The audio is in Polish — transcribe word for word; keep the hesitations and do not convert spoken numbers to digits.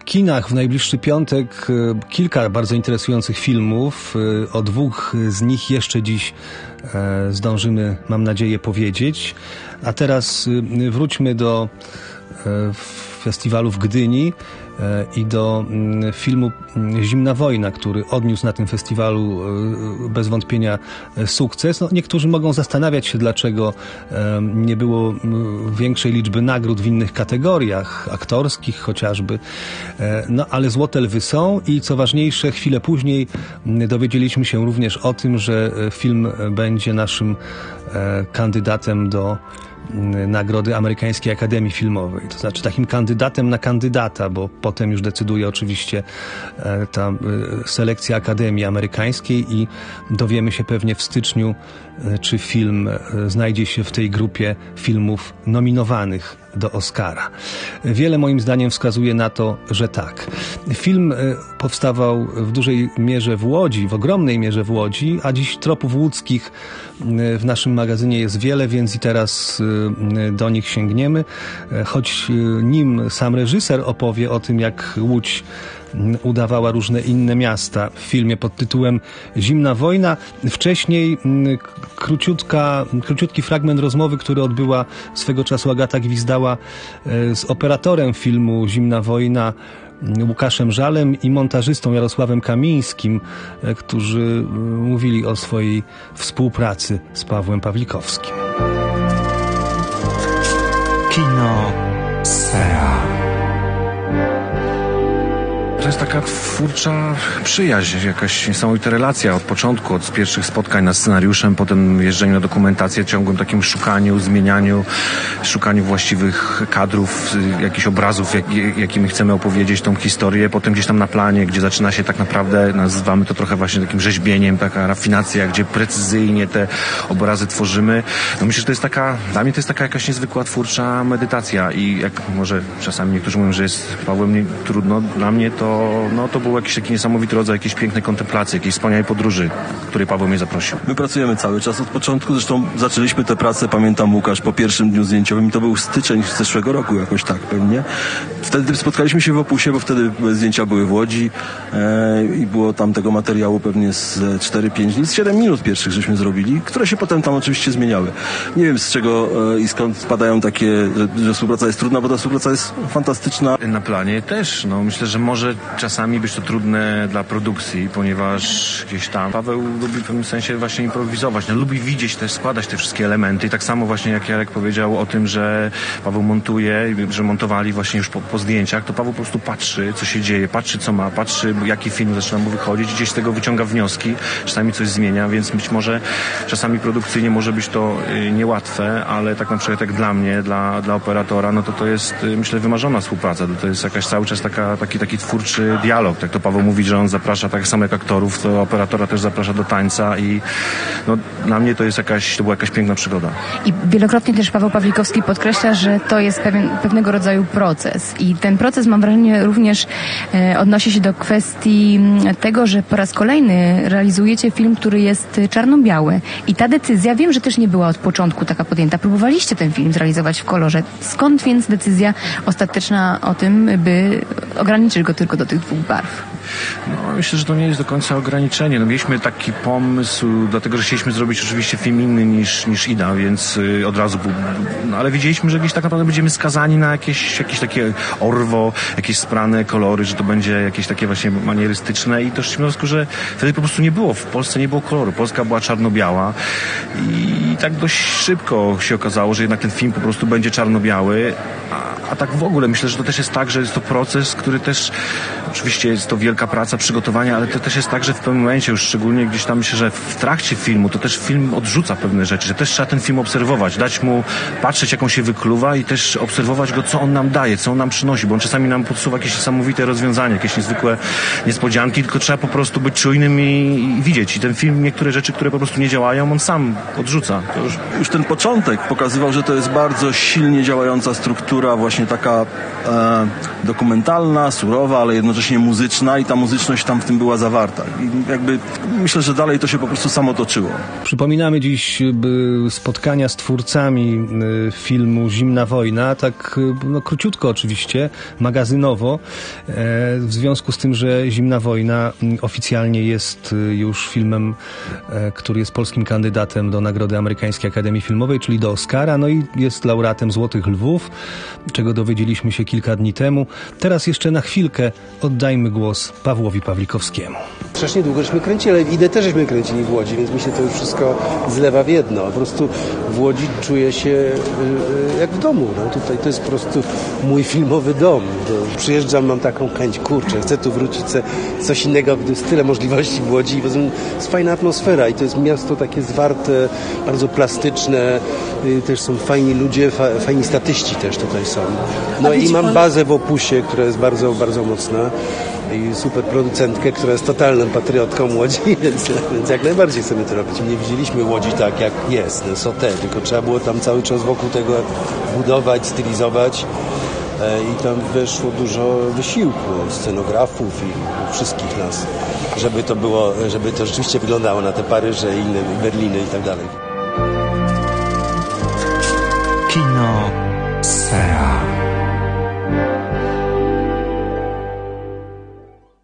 kinach w najbliższy piątek kilka bardzo interesujących filmów. O dwóch z nich jeszcze dziś zdążymy, mam nadzieję, powiedzieć. A teraz wróćmy do festiwalu w Gdyni i do filmu Zimna wojna, który odniósł na tym festiwalu bez wątpienia sukces. No, niektórzy mogą zastanawiać się, dlaczego nie było większej liczby nagród w innych kategoriach, aktorskich chociażby. No ale Złote Lwy są i co ważniejsze, chwilę później dowiedzieliśmy się również o tym, że film będzie naszym kandydatem do Nagrody Amerykańskiej Akademii Filmowej. To znaczy takim kandydatem na kandydata, bo potem już decyduje oczywiście ta selekcja Akademii Amerykańskiej i dowiemy się pewnie w styczniu, czy film znajdzie się w tej grupie filmów nominowanych do Oscara. Wiele moim zdaniem wskazuje na to, że tak. Film powstawał w dużej mierze w Łodzi, w ogromnej mierze w Łodzi, a dziś tropów łódzkich w naszym magazynie jest wiele, więc i teraz do nich sięgniemy. Choć nim sam reżyser opowie o tym, jak Łódź udawała różne inne miasta w filmie pod tytułem Zimna wojna. Wcześniej króciutka, króciutki fragment rozmowy, który odbyła swego czasu Agata Gwizdała z operatorem filmu Zimna wojna, Łukaszem Żalem, i montażystą Jarosławem Kamińskim, którzy mówili o swojej współpracy z Pawłem Pawlikowskim. Kino Sfera. To jest taka twórcza przyjaźń, jakaś niesamowita relacja od początku, od pierwszych spotkań nad scenariuszem, potem jeżdżeniu na dokumentację, ciągłym takim szukaniu, zmienianiu, szukaniu właściwych kadrów, jakichś obrazów, jak, jakimi chcemy opowiedzieć tą historię, potem gdzieś tam na planie, gdzie zaczyna się tak naprawdę, nazywamy to trochę właśnie takim rzeźbieniem, taka rafinacja, gdzie precyzyjnie te obrazy tworzymy. No myślę, że to jest taka, dla mnie to jest taka jakaś niezwykła twórcza medytacja i jak może czasami niektórzy mówią, że jest Pawłem nie, trudno, dla mnie to no to był jakiś taki niesamowity rodzaj jakiejś pięknej kontemplacji, jakiejś wspaniałej podróży, której Paweł mnie zaprosił. My pracujemy cały czas od początku, zresztą zaczęliśmy tę pracę, pamiętam, Łukasz, po pierwszym dniu zdjęciowym i to był styczeń zeszłego roku jakoś tak pewnie. Wtedy spotkaliśmy się w Opusie, bo wtedy zdjęcia były w Łodzi e, i było tam tego materiału pewnie z cztery pięć dni, z siedem minut pierwszych żeśmy zrobili, które się potem tam oczywiście zmieniały. Nie wiem z czego e, i skąd spadają takie, że, że współpraca jest trudna, bo ta współpraca jest fantastyczna. Na planie też, no myślę, że może czasami być to trudne dla produkcji, ponieważ gdzieś tam Paweł lubi w pewnym sensie właśnie improwizować, no, lubi widzieć też, składać te wszystkie elementy i tak samo właśnie jak Jarek powiedział o tym, że Paweł montuje, że montowali właśnie już po, po zdjęciach, to Paweł po prostu patrzy, co się dzieje, patrzy co ma, patrzy jaki film zaczyna mu wychodzić, gdzieś z tego wyciąga wnioski, czasami coś zmienia, więc być może czasami produkcyjnie może być to y, niełatwe, ale tak na przykład jak dla mnie, dla, dla operatora, no to to jest y, myślę wymarzona współpraca, to, to jest jakaś cały czas taka, taki, taki twórczy dialog. Tak to Paweł mówi, że on zaprasza tak samo jak aktorów, to operatora też zaprasza do tańca i no, dla mnie to jest jakaś, to była jakaś piękna przygoda. I wielokrotnie też Paweł Pawlikowski podkreśla, że to jest pewien, pewnego rodzaju proces i ten proces, mam wrażenie, również e, odnosi się do kwestii tego, że po raz kolejny realizujecie film, który jest czarno-biały i ta decyzja, wiem, że też nie była od początku taka podjęta. Próbowaliście ten film zrealizować w kolorze. Skąd więc decyzja ostateczna o tym, by ograniczyć go tylko do tych dwóch barw? No, myślę, że to nie jest do końca ograniczenie. No, mieliśmy taki pomysł, dlatego, że chcieliśmy zrobić oczywiście film inny niż, niż Ida, więc y, od razu był, no, ale wiedzieliśmy, że gdzieś tak naprawdę będziemy skazani na jakieś, jakieś takie orwo, jakieś sprane kolory, że to będzie jakieś takie właśnie manierystyczne i doszliśmy do wniosku, że wtedy po prostu nie było, w Polsce nie było koloru. Polska była czarno-biała i tak dość szybko się okazało, że jednak ten film po prostu będzie czarno-biały, a, a tak w ogóle myślę, że to też jest tak, że jest to proces, który też, oczywiście jest to wielka praca, przygotowania, ale to też jest tak, że w pewnym momencie już szczególnie gdzieś tam myślę, że w trakcie filmu to też film odrzuca pewne rzeczy, że też trzeba ten film obserwować, dać mu patrzeć, jak on się wykluwa i też obserwować go, co on nam daje, co on nam przynosi, bo on czasami nam podsuwa jakieś niesamowite rozwiązania, jakieś niezwykłe niespodzianki, tylko trzeba po prostu być czujnym i, i widzieć. I ten film niektóre rzeczy, które po prostu nie działają, on sam odrzuca. To już, już ten początek pokazywał, że to jest bardzo silnie działająca struktura, właśnie taka e, dokumentalna, surowa, ale jednocześnie jednocześnie muzyczna i ta muzyczność tam w tym była zawarta. I jakby myślę, że dalej to się po prostu samo toczyło. Przypominamy dziś spotkania z twórcami filmu Zimna wojna, tak no, króciutko oczywiście, magazynowo, w związku z tym, że Zimna wojna oficjalnie jest już filmem, który jest polskim kandydatem do Nagrody Amerykańskiej Akademii Filmowej, czyli do Oscara, no i jest laureatem Złotych Lwów, czego dowiedzieliśmy się kilka dni temu. Teraz jeszcze na chwilkę oddajmy głos Pawłowi Pawlikowskiemu. Strasznie długo żeśmy kręcili, ale idę też żeśmy kręcili w Łodzi, więc mi się to już wszystko zlewa w jedno. Po prostu w Łodzi czuję się yy, jak w domu. No. Tutaj to jest po prostu mój filmowy dom. To przyjeżdżam, mam taką chęć, kurczę, chcę tu wrócić, chcę coś innego, jest tyle możliwości w Łodzi. Jest fajna atmosfera i to jest miasto takie zwarte, bardzo plastyczne, yy, też są fajni ludzie, fa, fajni statyści też tutaj są. No i mam bazę w Opusie, która jest bardzo, bardzo mocna. I super producentkę, która jest totalną patriotką Łodzi, więc, więc jak najbardziej chcemy to robić. Nie widzieliśmy Łodzi tak, jak jest, no Sauté, tylko trzeba było tam cały czas wokół tego budować, stylizować i tam weszło dużo wysiłku scenografów i wszystkich nas, żeby to było, żeby to rzeczywiście wyglądało na te Paryże i inne Berliny i tak dalej. Kino S E A.